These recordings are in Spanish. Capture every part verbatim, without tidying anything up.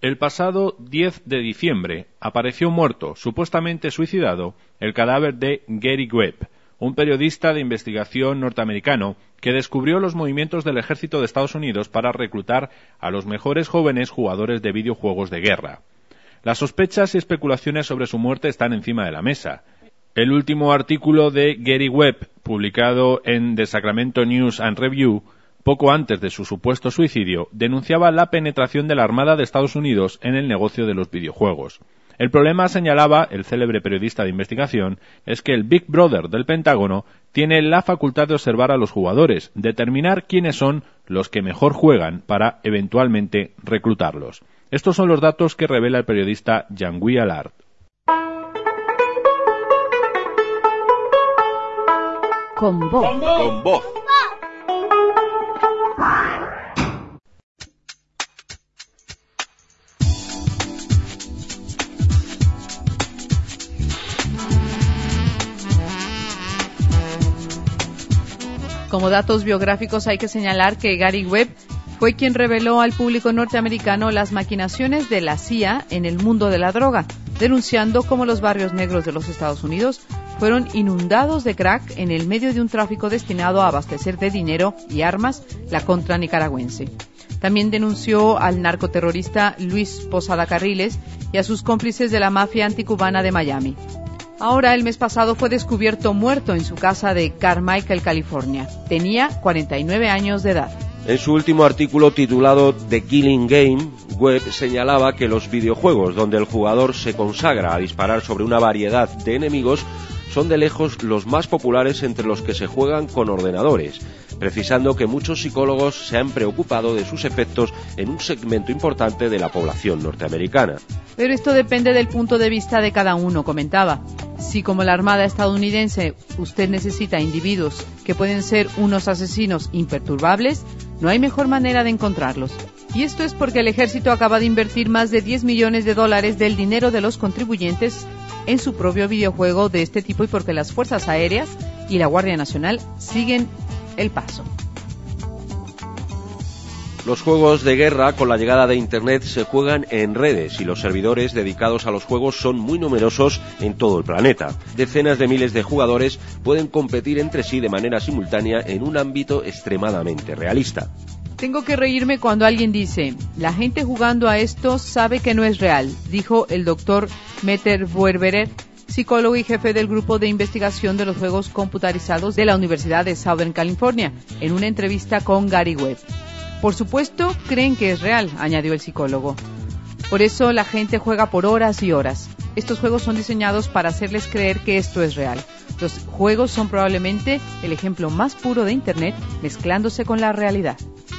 El pasado diez de diciembre apareció muerto, supuestamente suicidado, el cadáver de Gary Webb, un periodista de investigación norteamericano que descubrió los movimientos del ejército de Estados Unidos para reclutar a los mejores jóvenes jugadores de videojuegos de guerra. Las sospechas y especulaciones sobre su muerte están encima de la mesa. El último artículo de Gary Webb, publicado en The Sacramento News and Review, poco antes de su supuesto suicidio, denunciaba la penetración de la Armada de Estados Unidos en el negocio de los videojuegos. El problema, señalaba el célebre periodista de investigación, es que el Big Brother del Pentágono tiene la facultad de observar a los jugadores, determinar quiénes son los que mejor juegan para, eventualmente, reclutarlos. Estos son los datos que revela el periodista Jean-Guy Allard. Con voz. Con voz. Como datos biográficos hay que señalar que Gary Webb fue quien reveló al público norteamericano las maquinaciones de la C I A en el mundo de la droga, denunciando cómo los barrios negros de los Estados Unidos fueron inundados de crack en el medio de un tráfico destinado a abastecer de dinero y armas la contra nicaragüense. También denunció al narcoterrorista Luis Posada Carriles y a sus cómplices de la mafia anticubana de Miami. Ahora, el mes pasado, fue descubierto muerto en su casa de Carmichael, California. Tenía cuarenta y nueve años de edad. En su último artículo titulado The Killing Game, Webb señalaba que los videojuegos donde el jugador se consagra a disparar sobre una variedad de enemigos son de lejos los más populares entre los que se juegan con ordenadores, precisando que muchos psicólogos se han preocupado de sus efectos en un segmento importante de la población norteamericana. Pero esto depende del punto de vista de cada uno, comentaba. Si, como la Armada estadounidense, usted necesita individuos que pueden ser unos asesinos imperturbables, no hay mejor manera de encontrarlos. Y esto es porque el ejército acaba de invertir más de diez millones de dólares del dinero de los contribuyentes en su propio videojuego de este tipo y porque las Fuerzas Aéreas y la Guardia Nacional siguen el paso. Los juegos de guerra, con la llegada de Internet, se juegan en redes y los servidores dedicados a los juegos son muy numerosos en todo el planeta. Decenas de miles de jugadores pueden competir entre sí de manera simultánea en un ámbito extremadamente realista. Tengo que reírme cuando alguien dice, la gente jugando a esto sabe que no es real, dijo el doctor Meter Vuerberer, psicólogo y jefe del grupo de investigación de los juegos computarizados de la Universidad de Southern California, en una entrevista con Gary Webb. Por supuesto, creen que es real, añadió el psicólogo. Por eso la gente juega por horas y horas. Estos juegos son diseñados para hacerles creer que esto es real. Los juegos son probablemente el ejemplo más puro de Internet mezclándose con la realidad.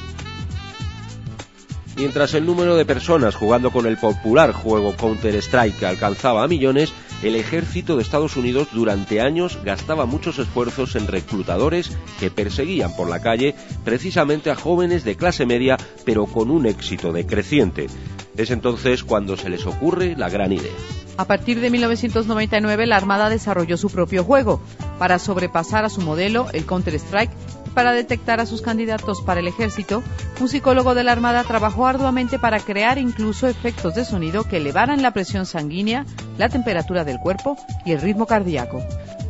Mientras el número de personas jugando con el popular juego Counter-Strike alcanzaba a millones, el ejército de Estados Unidos durante años gastaba muchos esfuerzos en reclutadores que perseguían por la calle precisamente a jóvenes de clase media, pero con un éxito decreciente. Es entonces cuando se les ocurre la gran idea. A partir de mil novecientos noventa y nueve, la Armada desarrolló su propio juego para sobrepasar a su modelo, el Counter-Strike. Para detectar a sus candidatos para el ejército, un psicólogo de la Armada trabajó arduamente para crear incluso efectos de sonido que elevaran la presión sanguínea, la temperatura del cuerpo y el ritmo cardíaco.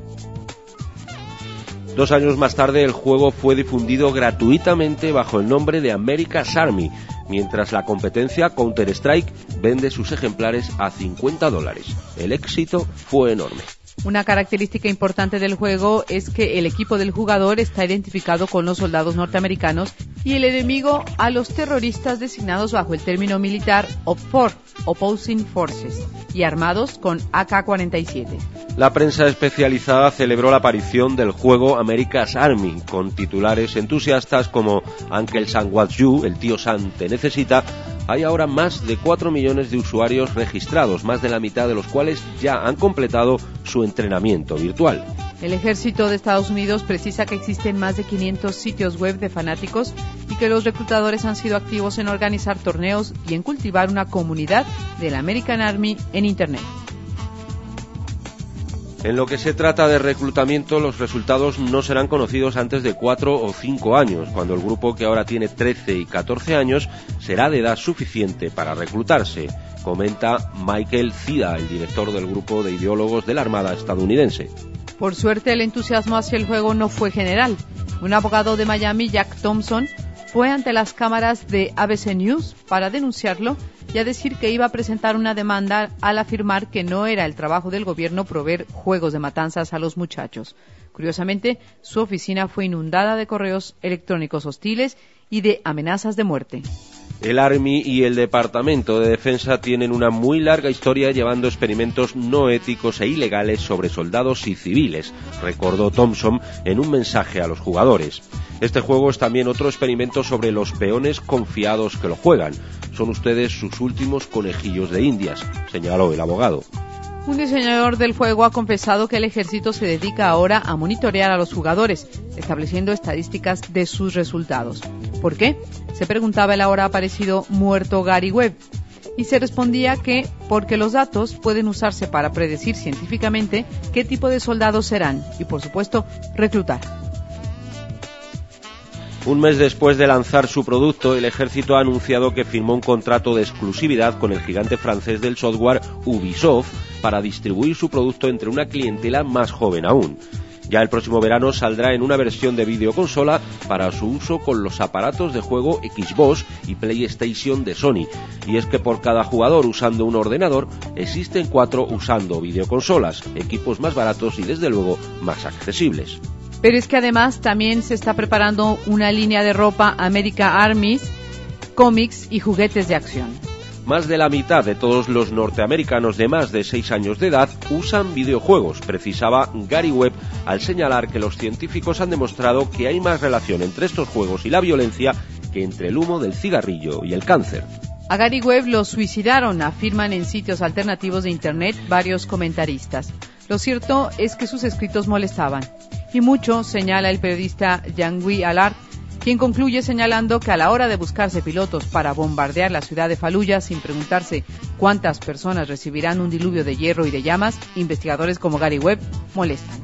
Dos años más tarde, el juego fue difundido gratuitamente bajo el nombre de America's Army, mientras la competencia Counter-Strike vende sus ejemplares a cincuenta dólares. El éxito fue enorme. Una característica importante del juego es que el equipo del jugador está identificado con los soldados norteamericanos y el enemigo a los terroristas designados bajo el término militar O P F O R, Opposing Forces, y armados con A K cuarenta y siete. La prensa especializada celebró la aparición del juego America's Army, con titulares entusiastas como Uncle Sam wants you, el tío Sam te necesita. Hay ahora más de cuatro millones de usuarios registrados, más de la mitad de los cuales ya han completado su entrenamiento virtual. El ejército de Estados Unidos precisa que existen más de quinientos sitios web de fanáticos y que los reclutadores han sido activos en organizar torneos y en cultivar una comunidad del American Army en Internet. En lo que se trata de reclutamiento, los resultados no serán conocidos antes de cuatro o cinco años, cuando el grupo, que ahora tiene trece y catorce años, será de edad suficiente para reclutarse, comenta Michael Zida, el director del grupo de ideólogos de la Armada estadounidense. Por suerte, el entusiasmo hacia el juego no fue general. Un abogado de Miami, Jack Thompson, fue ante las cámaras de A B C News para denunciarlo y a decir que iba a presentar una demanda al afirmar que no era el trabajo del gobierno proveer juegos de matanzas a los muchachos. Curiosamente, su oficina fue inundada de correos electrónicos hostiles y de amenazas de muerte. El Army y el Departamento de Defensa tienen una muy larga historia llevando experimentos no éticos e ilegales sobre soldados y civiles, recordó Thompson en un mensaje a los jugadores. Este juego es también otro experimento sobre los peones confiados que lo juegan. Son ustedes sus últimos conejillos de indias, señaló el abogado. Un diseñador del juego ha confesado que el ejército se dedica ahora a monitorear a los jugadores, estableciendo estadísticas de sus resultados. ¿Por qué? Se preguntaba el ahora aparecido muerto Gary Webb, y se respondía que porque los datos pueden usarse para predecir científicamente qué tipo de soldados serán y, por supuesto, reclutar. Un mes después de lanzar su producto, el ejército ha anunciado que firmó un contrato de exclusividad con el gigante francés del software Ubisoft para distribuir su producto entre una clientela más joven aún. Ya el próximo verano saldrá en una versión de videoconsola para su uso con los aparatos de juego Xbox y PlayStation de Sony. Y es que por cada jugador usando un ordenador, existen cuatro usando videoconsolas, equipos más baratos y desde luego más accesibles. Pero es que además también se está preparando una línea de ropa America Armies, cómics y juguetes de acción. Más de la mitad de todos los norteamericanos de más de seis años de edad usan videojuegos, precisaba Gary Webb al señalar que los científicos han demostrado que hay más relación entre estos juegos y la violencia que entre el humo del cigarrillo y el cáncer. A Gary Webb lo suicidaron, afirman en sitios alternativos de Internet varios comentaristas. Lo cierto es que sus escritos molestaban. Y mucho, señala el periodista Jean-Louis Allard, quien concluye señalando que a la hora de buscarse pilotos para bombardear la ciudad de Fallujah sin preguntarse cuántas personas recibirán un diluvio de hierro y de llamas, investigadores como Gary Webb molestan.